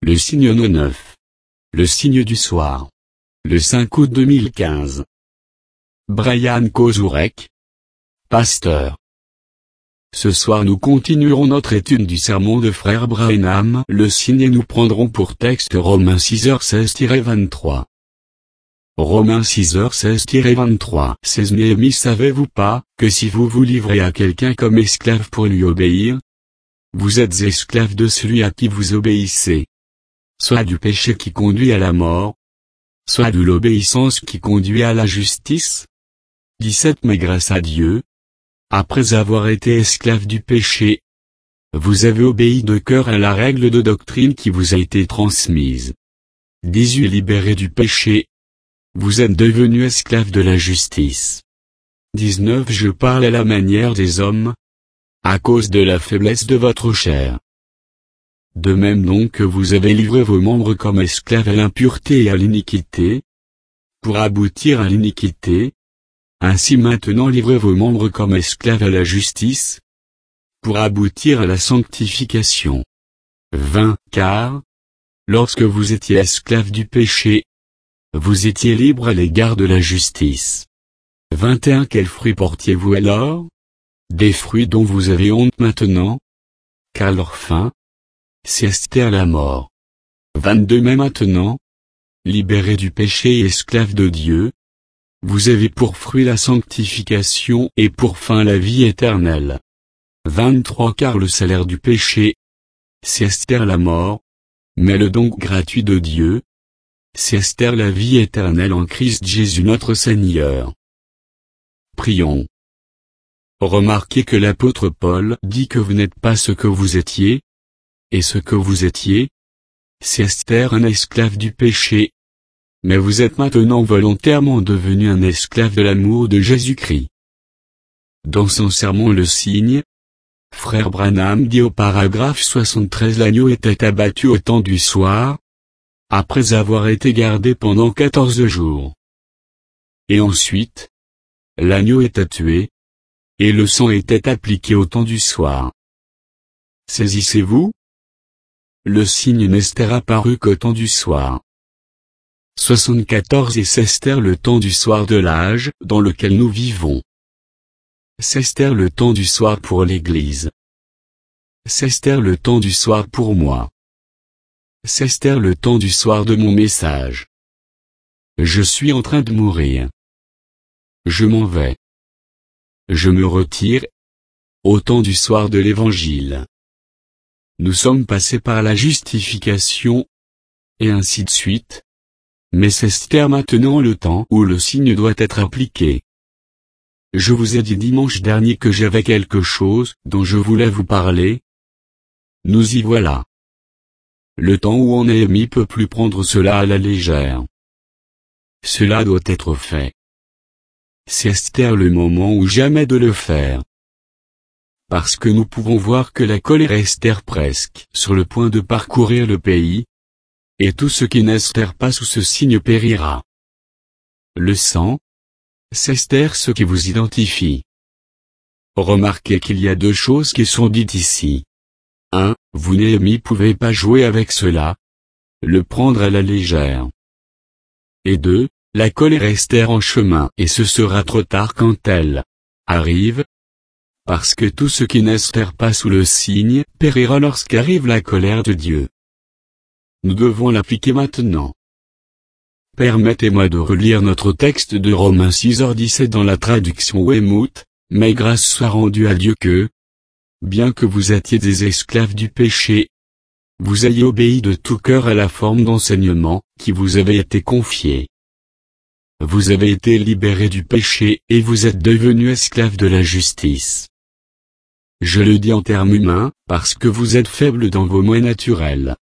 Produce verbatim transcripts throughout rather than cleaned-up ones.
Le signe neuf. Le signe du soir. Le cinq août deux mille quinze. Brian Kozurek, pasteur. Ce soir nous continuerons notre étude du sermon de frère Branham, le signe, et nous prendrons pour texte Romains six heures seize vingt-trois. Romains six heures seize vingt-trois. seize Néhémie, savez-vous pas, que si vous vous livrez à quelqu'un comme esclave pour lui obéir, vous êtes esclave de celui à qui vous obéissez, soit du péché qui conduit à la mort, soit de l'obéissance qui conduit à la justice? dix-sept Mais grâce à Dieu, après avoir été esclave du péché, vous avez obéi de cœur à la règle de doctrine qui vous a été transmise. dix-huit Libéré du péché, vous êtes devenu esclave de la justice. dix-neuf Je parle à la manière des hommes, à cause de la faiblesse de votre chair. De même donc que vous avez livré vos membres comme esclaves à l'impureté et à l'iniquité, pour aboutir à l'iniquité, ainsi maintenant livrez vos membres comme esclaves à la justice, pour aboutir à la sanctification. vingt Car, lorsque vous étiez esclaves du péché, vous étiez libres à l'égard de la justice. vingt et un Quels fruits portiez-vous alors? Des fruits dont vous avez honte maintenant, car leur fin, c'est à la mort. vingt-deux Mais maintenant, libérés du péché et esclaves de Dieu, vous avez pour fruit la sanctification et pour fin la vie éternelle. vingt-trois Car le salaire du péché, c'est la mort, mais le don gratuit de Dieu, c'est la vie éternelle en Christ Jésus notre Seigneur. Prions. Remarquez que l'apôtre Paul dit que vous n'êtes pas ce que vous étiez, et ce que vous étiez, c'est un esclave du péché, mais vous êtes maintenant volontairement devenu un esclave de l'amour de Jésus-Christ. Dans son sermon Le Signe, frère Branham dit au paragraphe soixante-treize L'agneau était abattu au temps du soir, après avoir été gardé pendant quatorze jours. Et ensuite, l'agneau était tué, et le sang était appliqué au temps du soir. Saisissez-vous? Le signe n'est apparu qu'au temps du soir. soixante-quatorze Et c'est le temps du soir de l'âge dans lequel nous vivons. C'est le temps du soir pour l'Église. C'est le temps du soir pour moi. C'est le temps du soir de mon message. Je suis en train de mourir. Je m'en vais. Je me retire. Au temps du soir de l'Évangile. Nous sommes passés par la justification, et ainsi de suite. Mais c'est maintenant le temps où le signe doit être appliqué. Je vous ai dit dimanche dernier que j'avais quelque chose dont je voulais vous parler. Nous y voilà. Le temps où on Néhémie peut plus prendre cela à la légère. Cela doit être fait. C'est le moment ou jamais de le faire. Parce que nous pouvons voir que la colère est presque sur le point de parcourir le pays, et tout ce qui n'est pas sous ce signe périra. Le sang, c'est ce qui vous identifie. Remarquez qu'il y a deux choses qui sont dites ici. un Vous Néhémie pouvez pas jouer avec cela, le prendre à la légère. Et deux La colère est en chemin et ce sera trop tard quand elle arrive. Parce que tout ce qui n'est pas sous le signe périra lorsqu'arrive la colère de Dieu. Nous devons l'appliquer maintenant. Permettez-moi de relire notre texte de Romains six heures dix-sept dans la traduction Weymouth, mais grâce soit rendue à Dieu que, bien que vous étiez des esclaves du péché, vous ayez obéi de tout cœur à la forme d'enseignement qui vous avait été confiée. Vous avez été libérés du péché et vous êtes devenus esclaves de la justice. Je le dis en termes humains, parce que vous êtes faibles dans vos moyens naturels.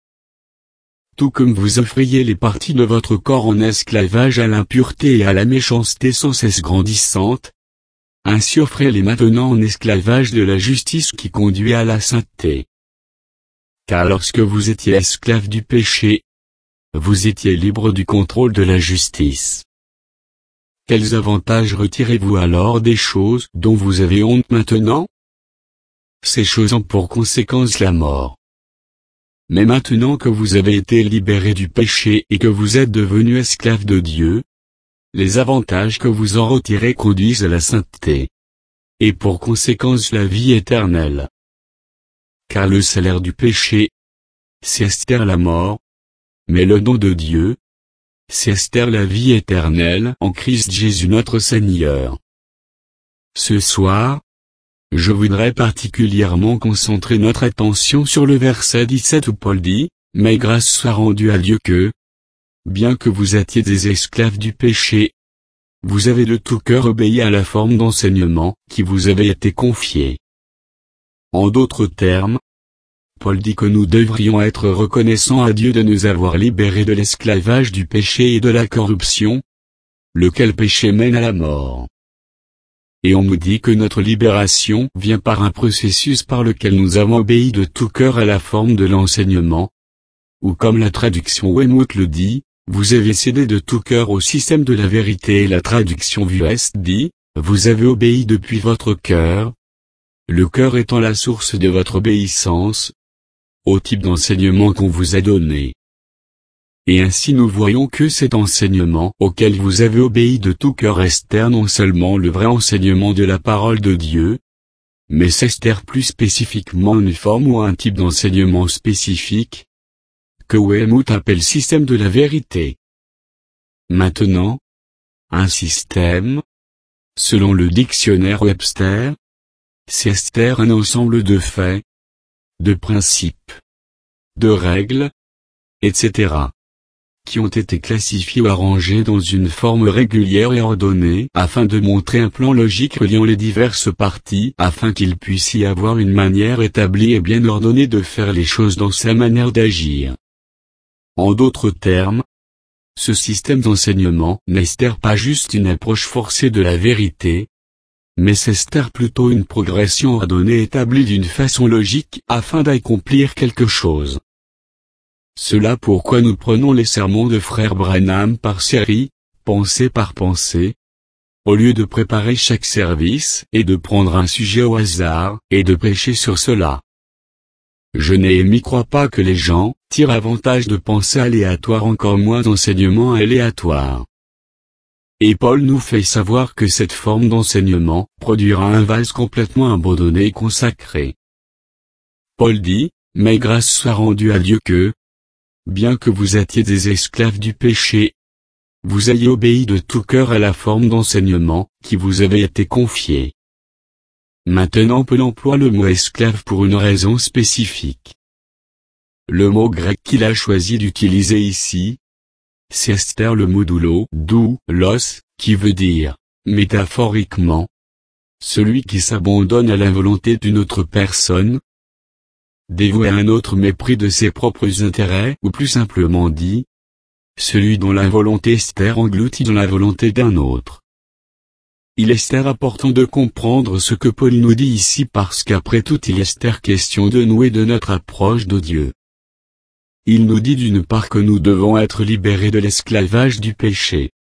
Tout comme vous offriez les parties de votre corps en esclavage à l'impureté et à la méchanceté sans cesse grandissante, ainsi offrez-les maintenant en esclavage de la justice qui conduit à la sainteté. Car lorsque vous étiez esclaves du péché, vous étiez libres du contrôle de la justice. Quels avantages retirez-vous alors des choses dont vous avez honte maintenant? Ces choses ont pour conséquence la mort. Mais maintenant que vous avez été libérés du péché et que vous êtes devenus esclaves de Dieu, les avantages que vous en retirez conduisent à la sainteté. Et pour conséquence la vie éternelle. Car le salaire du péché, c'est la mort, mais le don de Dieu, c'est la vie éternelle en Christ Jésus notre Seigneur. Ce soir, je voudrais particulièrement concentrer notre attention sur le verset dix-sept où Paul dit, « Mais grâce soit rendue à Dieu que, bien que vous étiez des esclaves du péché, vous avez de tout cœur obéi à la forme d'enseignement qui vous avait été confiée. » En d'autres termes, Paul dit que nous devrions être reconnaissants à Dieu de nous avoir libérés de l'esclavage du péché et de la corruption, lequel péché mène à la mort. Et on nous dit que notre libération vient par un processus par lequel nous avons obéi de tout cœur à la forme de l'enseignement, ou comme la traduction Weymouth le dit, vous avez cédé de tout cœur au système de la vérité et la traduction Vuest dit, vous avez obéi depuis votre cœur, le cœur étant la source de votre obéissance, au type d'enseignement qu'on vous a donné. Et ainsi nous voyons que cet enseignement auquel vous avez obéi de tout cœur est non seulement le vrai enseignement de la parole de Dieu, mais c'est plus spécifiquement une forme ou un type d'enseignement spécifique, que Weymouth appelle système de la vérité. Maintenant, un système, selon le dictionnaire Webster, c'est un ensemble de faits, de principes, de règles, et cetera, qui ont été classifiés ou arrangés dans une forme régulière et ordonnée afin de montrer un plan logique reliant les diverses parties afin qu'il puisse y avoir une manière établie et bien ordonnée de faire les choses dans sa manière d'agir. En d'autres termes, ce système d'enseignement n'est pas juste une approche forcée de la vérité, mais c'est plutôt une progression ordonnée établie d'une façon logique afin d'accomplir quelque chose. Cela pourquoi nous prenons les sermons de Frère Branham par série, pensée par pensée, au lieu de préparer chaque service et de prendre un sujet au hasard et de prêcher sur cela. Je n'ai m'y crois pas que les gens tirent avantage de pensées aléatoires, encore moins d'enseignements aléatoires. Et Paul nous fait savoir que cette forme d'enseignement produira un vase complètement abandonné et consacré. Paul dit, « Mais grâce soit rendue à Dieu que, bien que vous étiez des esclaves du péché, vous ayez obéi de tout cœur à la forme d'enseignement qui vous avait été confiée. » Maintenant Paul emploie le mot esclave pour une raison spécifique. Le mot grec qu'il a choisi d'utiliser ici, c'est le mot doulo, doulos, qui veut dire, métaphoriquement, celui qui s'abandonne à la volonté d'une autre personne, dévoué à un autre mépris de ses propres intérêts, ou plus simplement dit, celui dont la volonté est engloutie dans la volonté d'un autre. Il est important de comprendre ce que Paul nous dit ici parce qu'après tout il est question de nous et de notre approche de Dieu. Il nous dit d'une part que nous devons être libérés de l'esclavage du péché.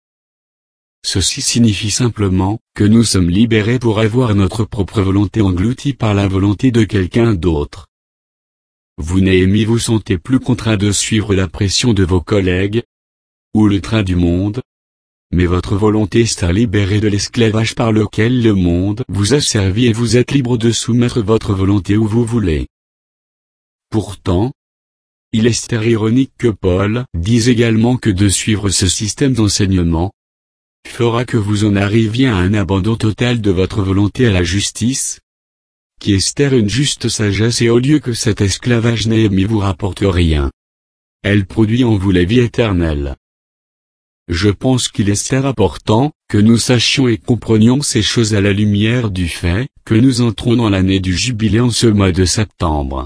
Ceci signifie simplement que nous sommes libérés pour avoir notre propre volonté engloutie par la volonté de quelqu'un d'autre. Vous n'aimez vous sentez plus contraint de suivre la pression de vos collègues, ou le train du monde, mais votre volonté est libérée de l'esclavage par lequel le monde vous a servi et vous êtes libre de soumettre votre volonté où vous voulez. Pourtant, il est ironique que Paul dise également que de suivre ce système d'enseignement fera que vous en arriviez à un abandon total de votre volonté à la justice, qui est une juste sagesse et au lieu que cet esclavage n'aimé vous rapporte rien, elle produit en vous la vie éternelle. Je pense qu'il est important que nous sachions et comprenions ces choses à la lumière du fait que nous entrons dans l'année du jubilé en ce mois de septembre.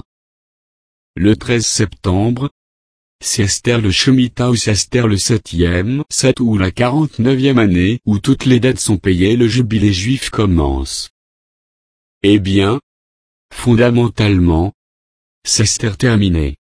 Le treize septembre, c'est Esther le Shemitah ou c'est Esther le septième, sept ou la quarante-neuvième année où toutes les dettes sont payées, le jubilé juif commence. Eh bien, fondamentalement, c'est Esther terminé.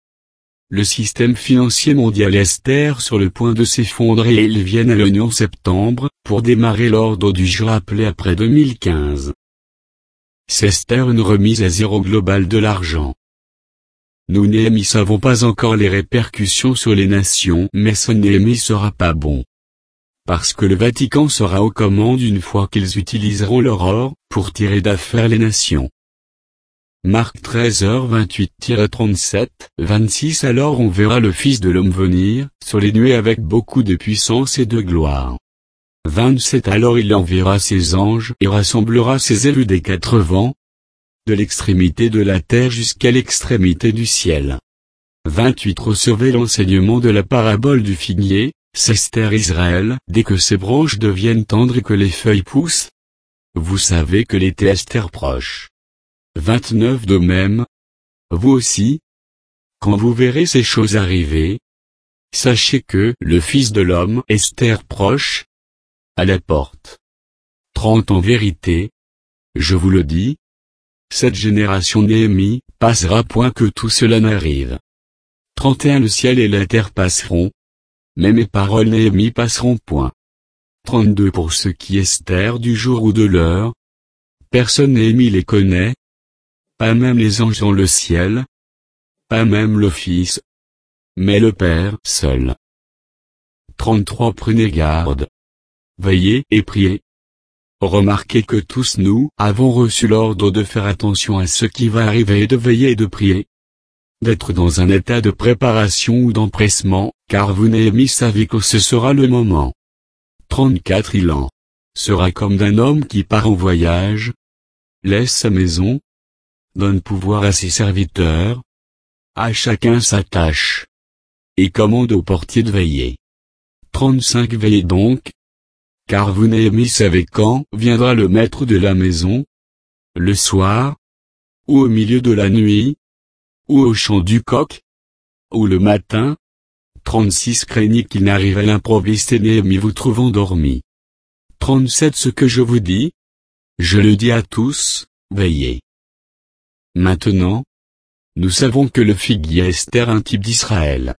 Le système financier mondial est sur le point de s'effondrer et ils viennent à l'Union en septembre pour démarrer l'ordre du jour appelé après deux mille quinze. C'est une remise à zéro globale de l'argent. Nous Néhémie savons pas encore les répercussions sur les nations, mais ce Néhémie sera pas bon. Parce que le Vatican sera aux commandes une fois qu'ils utiliseront leur or, pour tirer d'affaire les nations. Marc treize heures vingt-huit trente-sept, vingt-six Alors on verra le Fils de l'homme venir, sur les nuées avec beaucoup de puissance et de gloire. vingt-sept Alors il enverra ses anges et rassemblera ses élus des quatre vents, de l'extrémité de la terre jusqu'à l'extrémité du ciel. vingt-huit Recevez l'enseignement de la parabole du figuier, Esther Israël, dès que ses branches deviennent tendres et que les feuilles poussent. Vous savez que l'été Esther proche. vingt-neuf De même, vous aussi, quand vous verrez ces choses arriver, sachez que le Fils de l'homme Esther proche, à la porte. trente En vérité, je vous le dis, cette génération Néhémie passera point que tout cela n'arrive. trente et un Le ciel et la terre passeront, mais mes paroles Néhémie passeront point. trente-deux Pour ce qui est Esther du jour ou de l'heure, personne Néhémie les connaît, pas même les anges dans le ciel, pas même le Fils, mais le Père seul. trente-trois Prenez garde. Veillez et priez. Remarquez que tous nous avons reçu l'ordre de faire attention à ce qui va arriver et de veiller et de prier. D'être dans un état de préparation ou d'empressement, car vous Néhémie savez que ce sera le moment. trente-quatre Il en sera comme d'un homme qui part en voyage, laisse sa maison, donne pouvoir à ses serviteurs, à chacun sa tâche, et commande au portier de veiller. trente-cinq Veillez donc, car vous Néhémie savez quand viendra le maître de la maison, le soir, ou au milieu de la nuit, ou au chant du coq, ou le matin. trente-six Craignez qu'il n'arrive à l'improviste et Néhémie vous trouve endormi. trente-sept Ce que je vous dis, je le dis à tous, veillez. Maintenant, nous savons que le figuier Esther est un type d'Israël.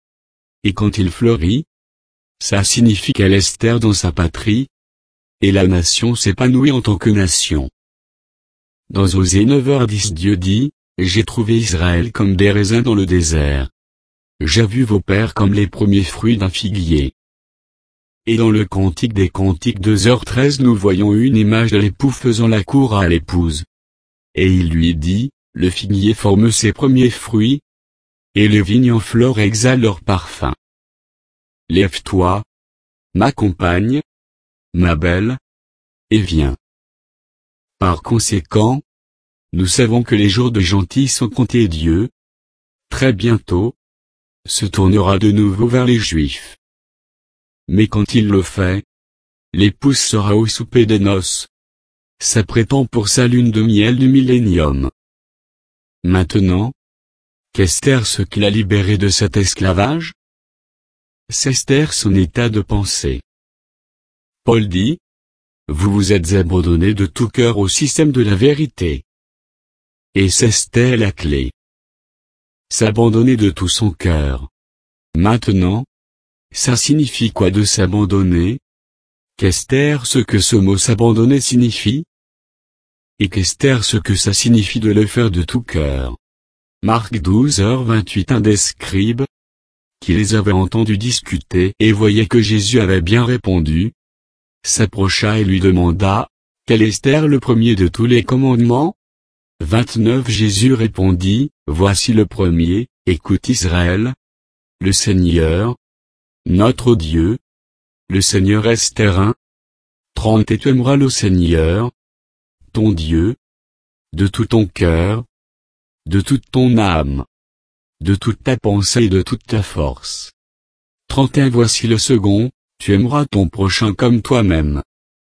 Et quand il fleurit, ça signifie qu'elle est Esther dans sa patrie, et la nation s'épanouit en tant que nation. Dans Osée neuf heures dix Dieu dit, j'ai trouvé Israël comme des raisins dans le désert. J'ai vu vos pères comme les premiers fruits d'un figuier. Et dans le Cantique des Cantiques deux heures treize nous voyons une image de l'époux faisant la cour à l'épouse. Et il lui dit, le figuier forme ses premiers fruits, et les vignes en fleurs exhalent leur parfum. Lève-toi, ma compagne, ma belle, et viens. Par conséquent, nous savons que les jours de gentils sont comptés. Dieu, très bientôt, se tournera de nouveau vers les Juifs. Mais quand il le fait, l'épouse sera au souper des noces, s'apprêtant pour sa lune de miel du millénium. Maintenant, qu'Esther ce qu'il a libéré de cet esclavage? C'est Esther son état de pensée. Paul dit, vous vous êtes abandonnés de tout cœur au système de la vérité. Et c'est Esther la clé. S'abandonner de tout son cœur. Maintenant, ça signifie quoi de s'abandonner? Qu'Esther ce que ce mot s'abandonner signifie? Et qu'Esther ce que ça signifie de le faire de tout cœur. Marc douze heures vingt-huit Un des scribes, qui les avait entendus discuter et voyait que Jésus avait bien répondu, s'approcha et lui demanda, quel est Esther le premier de tous les commandements? vingt-neuf Jésus répondit, voici le premier, écoute Israël, le Seigneur, notre Dieu, le Seigneur Esther un. trente Et tu aimeras le Seigneur, ton Dieu, de tout ton cœur, de toute ton âme, de toute ta pensée et de toute ta force. trente et un Voici le second, tu aimeras ton prochain comme toi-même.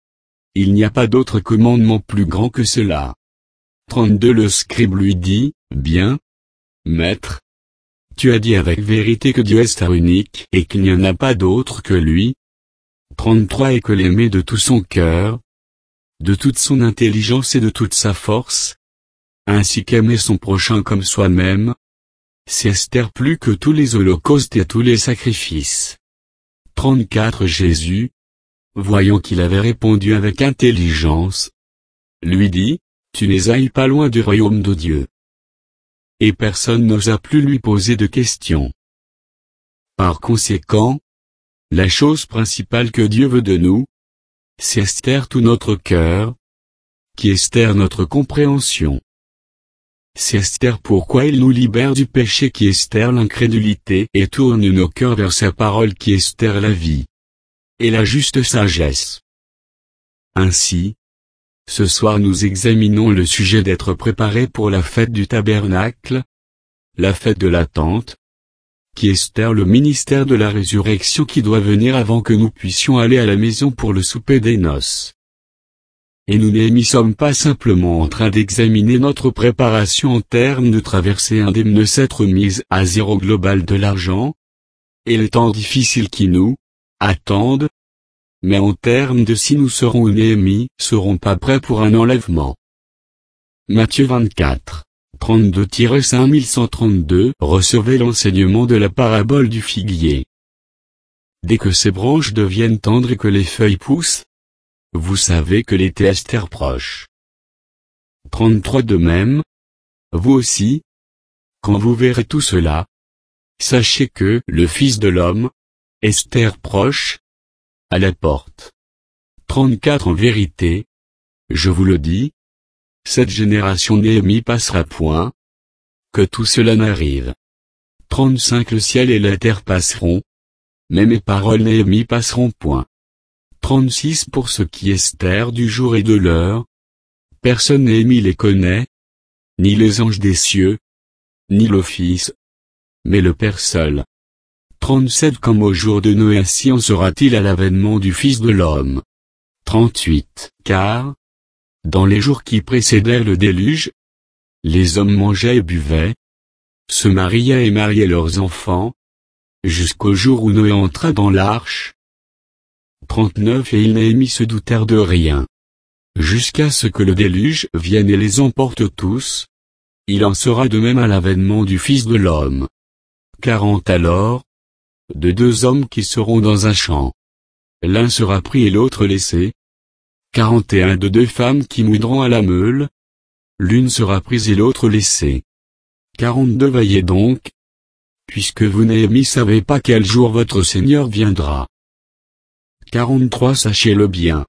Il n'y a pas d'autre commandement plus grand que cela. trente-deux Le scribe lui dit, bien, maître, tu as dit avec vérité que Dieu est Star unique et qu'il n'y en a pas d'autre que lui. trente-trois Et que l'aimer de tout son cœur, de toute son intelligence et de toute sa force, ainsi qu'aimer son prochain comme soi-même, c'est Esther plus que tous les holocaustes et tous les sacrifices. trente-quatre Jésus, voyant qu'il avait répondu avec intelligence, lui dit, tu n'es pas loin du royaume de Dieu. et personne n'osa plus lui poser de questions. Par conséquent, la chose principale que Dieu veut de nous, c'est Esther tout notre cœur, qui Esther notre compréhension. C'est Esther pourquoi il nous libère du péché qui Esther l'incrédulité et tourne nos cœurs vers sa parole qui Esther la vie et la juste sagesse. Ainsi, ce soir nous examinons le sujet d'être préparé pour la fête du tabernacle, la fête de l'attente, qui Esther le ministère de la résurrection qui doit venir avant que nous puissions aller à la maison pour le souper des noces. Et nous n'y sommes pas simplement en train d'examiner notre préparation en termes de traversée indemne cette remise à zéro global de l'argent, et les temps difficiles qui nous attendent, mais en termes de si nous serons ou Néhémie seront pas prêts pour un enlèvement. Matthieu vingt-quatre, trente-deux à cinq mille cent trente-deux Recevez l'enseignement de la parabole du figuier. Dès que ses branches deviennent tendres et que les feuilles poussent, vous savez que l'été Esther proche. trente-trois De même, vous aussi, quand vous verrez tout cela, sachez que le Fils de l'homme, Esther proche, à la porte. trente-quatre En vérité, je vous le dis, cette génération Néhémie passera point, que tout cela n'arrive. trente-cinq Le ciel et la terre passeront, mais mes paroles Néhémie passeront point. trente-six Pour ce qui est Esther du jour et de l'heure, personne Néhémie les connaît, ni les anges des cieux, ni le Fils, mais le Père seul. trente-sept Comme au jour de Noé ainsi en sera-t-il à l'avènement du Fils de l'homme. trente-huit Car, dans les jours qui précédèrent le déluge, les hommes mangeaient et buvaient, se mariaient et mariaient leurs enfants, jusqu'au jour où Noé entra dans l'arche. trente-neuf Et ils Néhémie se doutèrent de rien. Jusqu'à ce que le déluge vienne et les emporte tous. Il en sera de même à l'avènement du Fils de l'homme. quarante Alors, de deux hommes qui seront dans un champ. L'un sera pris et l'autre laissé. quarante et un De deux femmes qui moudront à la meule. L'une sera prise et l'autre laissée. quarante-deux Veillez donc, puisque vous Néhémie savez pas quel jour votre Seigneur viendra. quarante-trois Sachez-le bien.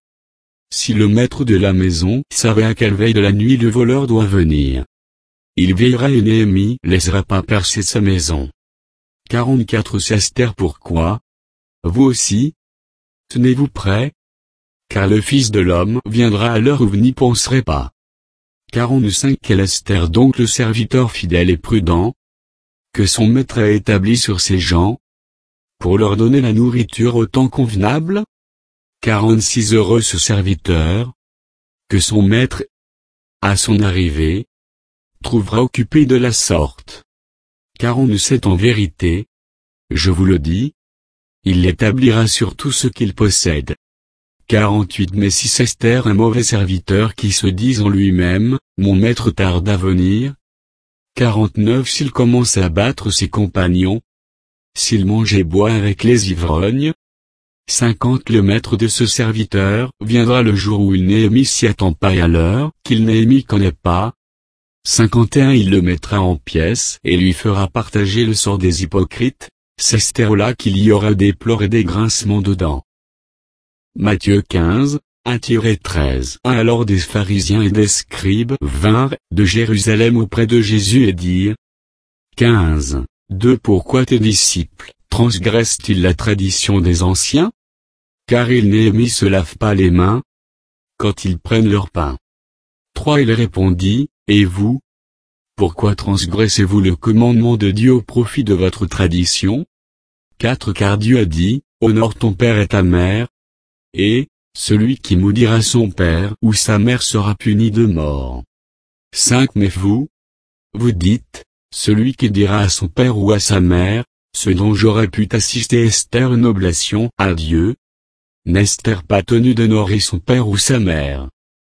Si le maître de la maison savait à quelle veille de la nuit le voleur doit venir, il veillera et Néhémie laissera pas percer sa maison. quarante-quatre C'est Esther pourquoi, vous aussi, tenez-vous prêts, car le Fils de l'homme viendra à l'heure où vous n'y penserez pas. quarante-cinq Quel Esther donc le serviteur fidèle et prudent, que son maître a établi sur ses gens, pour leur donner la nourriture au temps convenable? quarante-six Heureux ce serviteur, que son maître, à son arrivée, trouvera occupé de la sorte. quarante-sept En vérité, je vous le dis, il l'établira sur tout ce qu'il possède. quarante-huit Mais si c'est Esther un mauvais serviteur qui se dise en lui-même, mon maître tarde à venir. quarante-neuf S'il commence à battre ses compagnons, s'il mange et boit avec les ivrognes. cinquante Le maître de ce serviteur viendra le jour où il Néhémie s'y attend pas et à l'heure qu'il Néhémie connaît pas. cinquante et un Il le mettra en pièces et lui fera partager le sort des hypocrites, c'est Esther là qu'il y aura des pleurs et des grincements de dents. Matthieu quinze, un à treize Alors des pharisiens et des scribes vinrent de Jérusalem auprès de Jésus et dirent quinze deux Pourquoi tes disciples transgressent-ils la tradition des anciens? Car ils Néhémie se lavent pas les mains quand ils prennent leur pain. trois Il répondit, et vous? Pourquoi transgressez-vous le commandement de Dieu au profit de votre tradition? quatre Car Dieu a dit, honore ton père et ta mère, et, celui qui maudira son père ou sa mère sera puni de mort. cinq Mais vous? Vous dites, celui qui dira à son père ou à sa mère, ce dont j'aurais pu assister Esther une oblation à Dieu, n'est-Esther pas tenue d'honorer son père ou sa mère?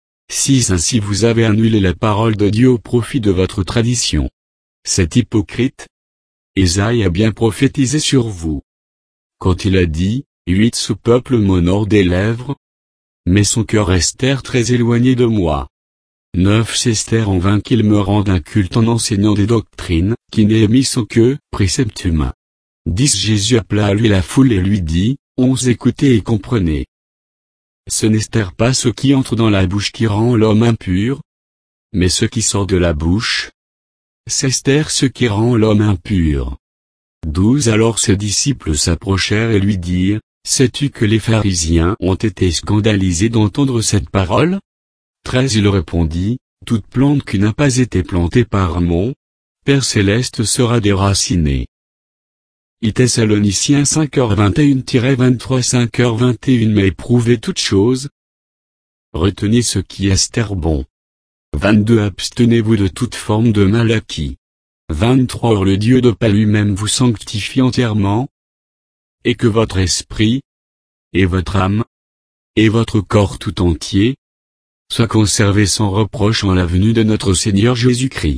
six Ainsi vous avez annulé la parole de Dieu au profit de votre tradition. C'est hypocrite. Ésaïe a bien prophétisé sur vous. Quand il a dit, huit Ce peuple m'honore des lèvres, mais son cœur reste très éloigné de moi. neuf Esther en vain qu'il me rende un culte en enseignant des doctrines, qui Néhémie sans que, préceptum. dix Jésus appela à lui la foule et lui dit, onze Écoutez et comprenez. Ce n'est pas ce qui entre dans la bouche qui rend l'homme impur, mais ce qui sort de la bouche. C'est ce qui rend l'homme impur. douze Alors ses disciples s'approchèrent et lui dirent, sais-tu que les pharisiens ont été scandalisés d'entendre cette parole? treize Il répondit, toute plante qui n'a pas été plantée par mon Père céleste sera déracinée. I Thessaloniciens cinq heures vingt et un vingt-trois cinq heures vingt et un Mais éprouvez toutes choses. Retenez ce qui est bon. vingt-deux Abstenez-vous de toute forme de maladie. vingt-trois Or le Dieu de paix lui-même vous sanctifie entièrement, et que votre esprit, et votre âme, et votre corps tout entier, soient conservés sans reproche en la venue de notre Seigneur Jésus-Christ.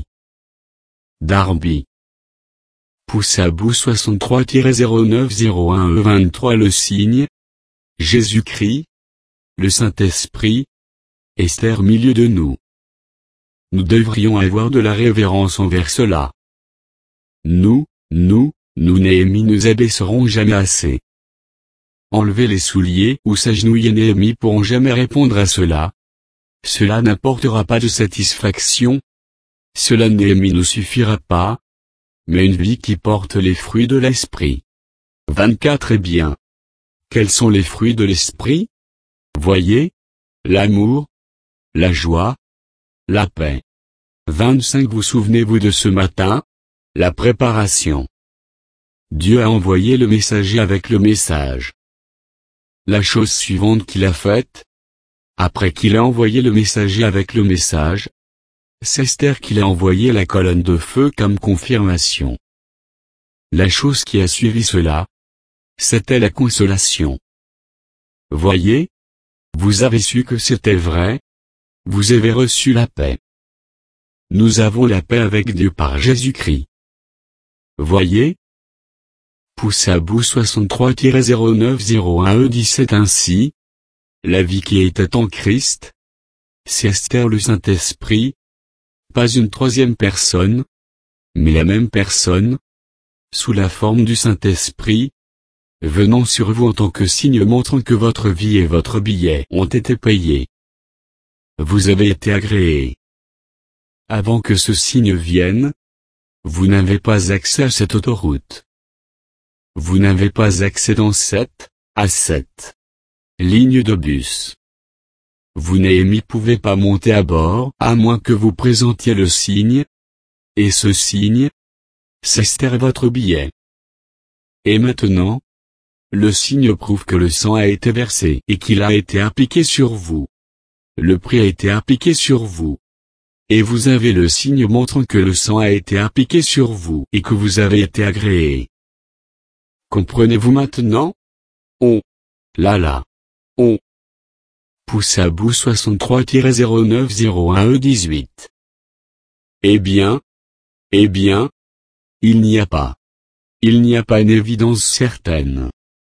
Darby. Pousse à bout soixante-trois zéro neuf zéro un E vingt-trois Le signe. Jésus-Christ. Le Saint-Esprit. Esther milieu de nous. Nous devrions avoir de la révérence envers cela. Nous, nous, nous Néhémie nous abaisserons jamais assez. Enlever les souliers ou s'agenouiller Néhémie pourront jamais répondre à cela. Cela n'apportera pas de satisfaction. Cela Néhémie ne suffira pas. Mais une vie qui porte les fruits de l'esprit. vingt-quatre Eh bien. Quels sont les fruits de l'esprit? Voyez. L'amour. La joie. La paix. vingt-cinq Vous souvenez-vous de ce matin? La préparation. Dieu a envoyé le messager avec le message. La chose suivante qu'il a faite, après qu'il a envoyé le messager avec le message, c'est Esther qu'il a envoyé la colonne de feu comme confirmation. La chose qui a suivi cela, c'était la consolation. Voyez, vous avez su que c'était vrai, vous avez reçu la paix. Nous avons la paix avec Dieu par Jésus-Christ. Voyez. Pousse à bout soixante-trois zéro neuf zéro un E dix-sept Ainsi, la vie qui était en Christ, c'est Esther le Saint-Esprit, pas une troisième personne, mais la même personne, sous la forme du Saint-Esprit, venant sur vous en tant que signe montrant que votre vie et votre billet ont été payés. Vous avez été agréés. Avant que ce signe vienne, vous n'avez pas accès à cette autoroute. Vous n'avez pas accès dans cette, à cette ligne de bus. Vous Néhémie pouvez pas monter à bord, à moins que vous présentiez le signe. Et ce signe, c'est Esther votre billet. Et maintenant, le signe prouve que le sang a été versé et qu'il a été appliqué sur vous. Le prix a été appliqué sur vous. Et vous avez le signe montrant que le sang a été appliqué sur vous et que vous avez été agréé. Comprenez-vous maintenant? On. Là là. On. Pousse à bout soixante-trois zéro neuf zéro un E dix-huit. Eh bien. Eh bien. Il n'y a pas. Il n'y a pas une évidence certaine.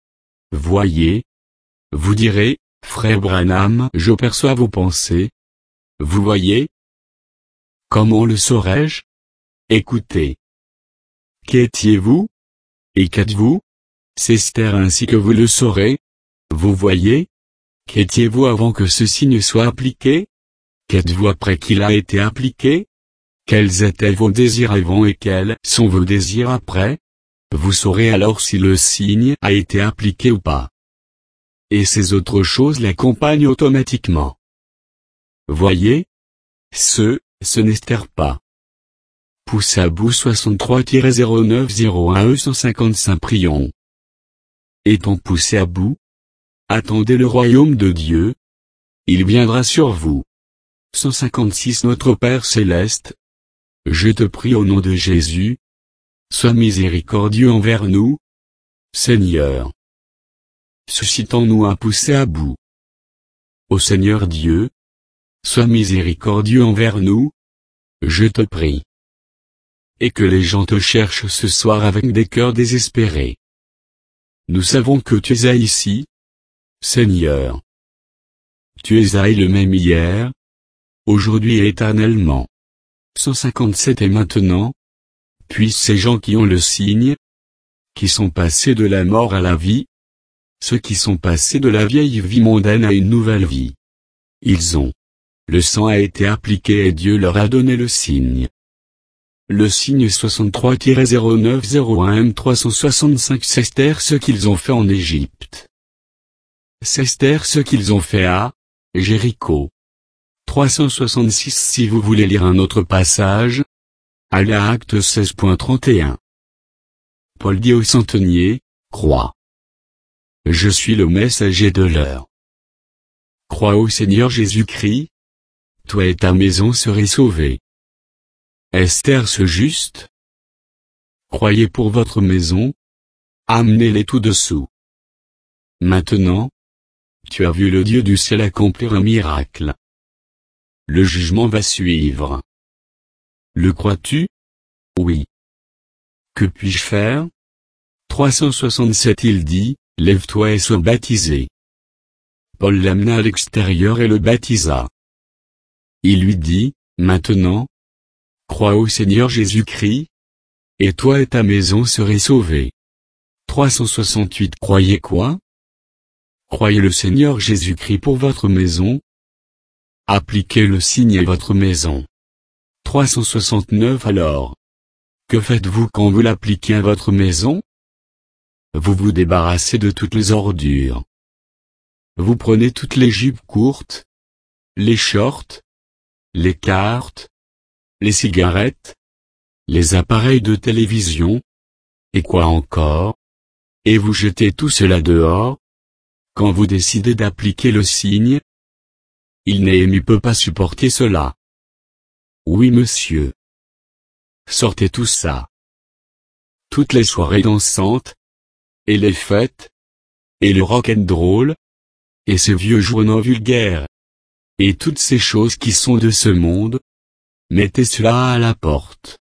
Voyez. Vous direz, frère Branham, je perçois vos pensées. Vous voyez? Comment le saurais-je? Écoutez. Qu'étiez-vous? Et qu'êtes-vous? C'est Esther ainsi que vous le saurez. Vous voyez? Qu'étiez-vous avant que ce signe soit appliqué? Qu'êtes-vous après qu'il a été appliqué? Quels étaient vos désirs avant et quels sont vos désirs après? Vous saurez alors si le signe a été appliqué ou pas. Et ces autres choses l'accompagnent automatiquement. Voyez? Ce, ce n'Esther pas. Pousse à bout soixante-trois zéro neuf zéro un E cent cinquante-cinq Prions. Étant poussé à bout, attendez le royaume de Dieu. Il viendra sur vous. cent cinquante-six Notre Père Céleste, je te prie au nom de Jésus, sois miséricordieux envers nous, Seigneur. Suscitons-nous à pousser à bout. Ô Seigneur Dieu, sois miséricordieux envers nous, je te prie. Et que les gens te cherchent ce soir avec des cœurs désespérés. Nous savons que tu es là ici, Seigneur. Tu es là le même hier, aujourd'hui et éternellement. cent cinquante-sept Et maintenant, puissent ces gens qui ont le signe, qui sont passés de la mort à la vie, ceux qui sont passés de la vieille vie mondaine à une nouvelle vie. Ils ont. Le sang a été appliqué et Dieu leur a donné le signe. Le signe soixante-trois zéro neuf zéro un M trois cent soixante-cinq Sester ce qu'ils ont fait en Égypte. Sester ce qu'ils ont fait à Jéricho. trois cent soixante-six Si vous voulez lire un autre passage, allez à Acte seize trente et un. Paul dit au centenier, crois. Je suis le messager de l'heure. Crois au Seigneur Jésus-Christ. Toi et ta maison serez sauvés. Esther ce juste. Croyez pour votre maison. Amenez-les tout dessous. Maintenant, tu as vu le Dieu du ciel accomplir un miracle. Le jugement va suivre. Le crois-tu? Oui. Que puis-je faire? trois cent soixante-sept Il dit, lève-toi et sois baptisé. Paul l'amena à l'extérieur et le baptisa. Il lui dit, maintenant, crois au Seigneur Jésus-Christ, et toi et ta maison serez sauvés. trois cent soixante-huit Croyez quoi? Croyez le Seigneur Jésus-Christ pour votre maison. Appliquez le signe à votre maison. trois cent soixante-neuf Alors, que faites-vous quand vous l'appliquez à votre maison? Vous vous débarrassez de toutes les ordures. Vous prenez toutes les jupes courtes, les shorts, les cartes, les cigarettes, les appareils de télévision, et quoi encore, et vous jetez tout cela dehors. Quand vous décidez d'appliquer le signe, il n'est ne peut pas supporter cela. Oui monsieur. Sortez tout ça. Toutes les soirées dansantes, et les fêtes, et le rock'n'roll, et ces vieux journaux vulgaires, et toutes ces choses qui sont de ce monde, mettez cela à la porte.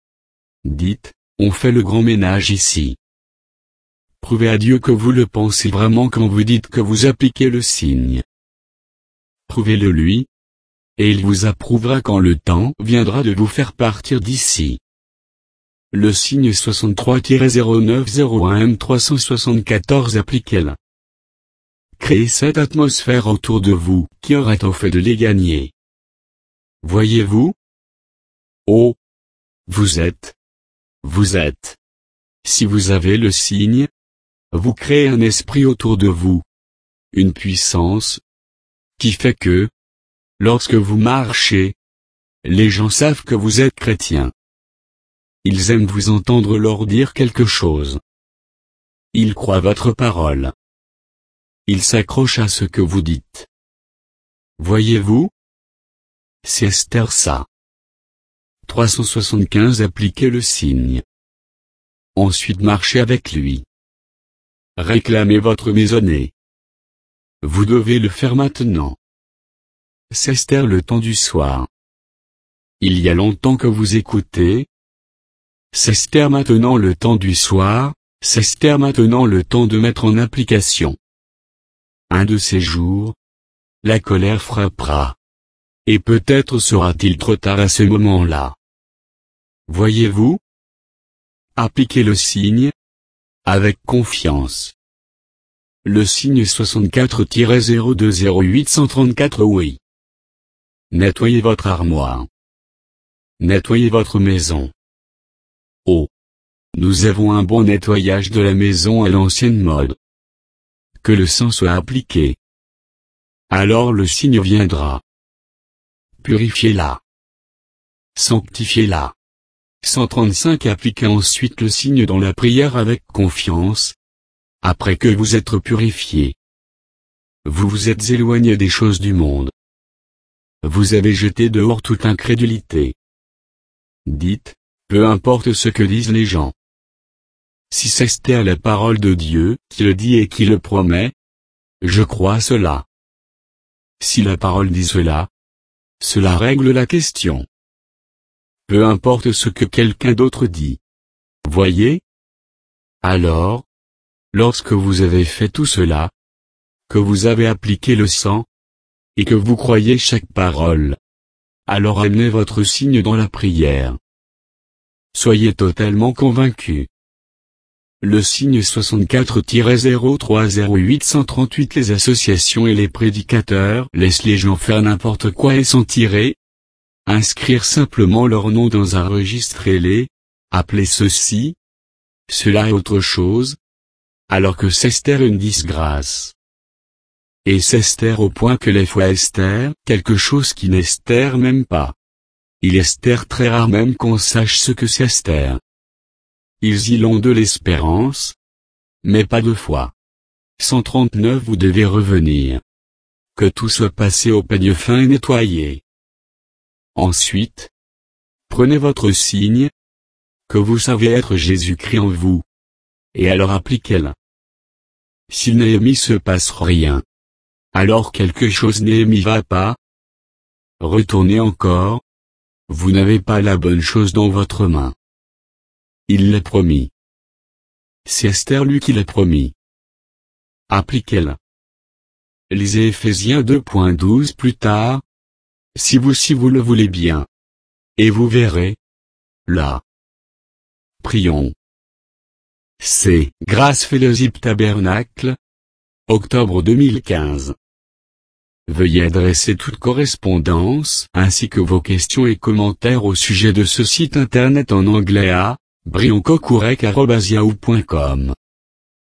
Dites, on fait le grand ménage ici. Prouvez à Dieu que vous le pensez vraiment quand vous dites que vous appliquez le signe. Prouvez-le lui, et il vous approuvera quand le temps viendra de vous faire partir d'ici. Le signe soixante-trois zéro neuf zéro un M trois cent soixante-quatorze Appliquez-le. Créez cette atmosphère autour de vous qui aura au fait de les gagner. Voyez-vous? Oh! Vous êtes. Vous êtes. Si vous avez le signe, vous créez un esprit autour de vous. Une puissance. Qui fait que, lorsque vous marchez, les gens savent que vous êtes chrétien. Ils aiment vous entendre leur dire quelque chose. Ils croient votre parole. Ils s'accrochent à ce que vous dites. Voyez-vous? C'est Esther ça. trois cent soixante-quinze Appliquez le signe. Ensuite marchez avec lui. Réclamez votre maisonnée. Vous devez le faire maintenant. C'est Esther le temps du soir. Il y a longtemps que vous écoutez. C'est Esther maintenant le temps du soir, c'est Esther maintenant le temps de mettre en application. Un de ces jours, la colère frappera. Et peut-être sera-t-il trop tard à ce moment-là. Voyez-vous? Appliquez le signe. Avec confiance. Le signe soixante-quatre zéro deux zéro huit cent trente-quatre Oui. Nettoyez votre armoire. Nettoyez votre maison. Oh! Nous avons un bon nettoyage de la maison à l'ancienne mode. Que le sang soit appliqué. Alors le signe viendra. Purifiez-la. Sanctifiez-la. cent trente-cinq Appliquez ensuite le signe dans la prière avec confiance. Après que vous êtes purifié. Vous vous êtes éloigné des choses du monde. Vous avez jeté dehors toute incrédulité. Dites, peu importe ce que disent les gens. Si c'est à la parole de Dieu qui le dit et qui le promet, je crois cela. Si la parole dit cela, cela règle la question. Peu importe ce que quelqu'un d'autre dit. Voyez? Alors, lorsque vous avez fait tout cela, que vous avez appliqué le sang, et que vous croyez chaque parole, alors amenez votre signe dans la prière. Soyez totalement convaincus. Le signe soixante-quatre zéro trois zéro huit un trois huit. Les associations et les prédicateurs laissent les gens faire n'importe quoi et s'en tirer. Inscrire simplement leur nom dans un registre et les appeler ceci, cela et autre chose, alors que c'est taire une disgrâce. Et c'est taire au point que les fois Esther, quelque chose qui n'est taire même pas. Il est taire très rare même qu'on sache ce que c'est Esther. Ils y l'ont de l'espérance, mais pas de foi. cent trente-neuf. Vous devez revenir. Que tout soit passé au peigne fin et nettoyé. Ensuite, prenez votre signe, que vous savez être Jésus-Christ en vous, et alors appliquez-le. Si Néhémie se passe rien, alors quelque chose Néhémie va pas. Retournez encore. Vous n'avez pas la bonne chose dans votre main. Il l'a promis. C'est Esther lui qui l'a promis. Appliquez-le. Lisez Éphésiens deux douze plus tard. Si vous si vous le voulez bien. Et vous verrez. Là. Prions. C'est Grâce Fellowship Tabernacle. Octobre deux mille quinze. Veuillez adresser toute correspondance ainsi que vos questions et commentaires au sujet de ce site internet en anglais à brioncocourec arobase yahoo point com.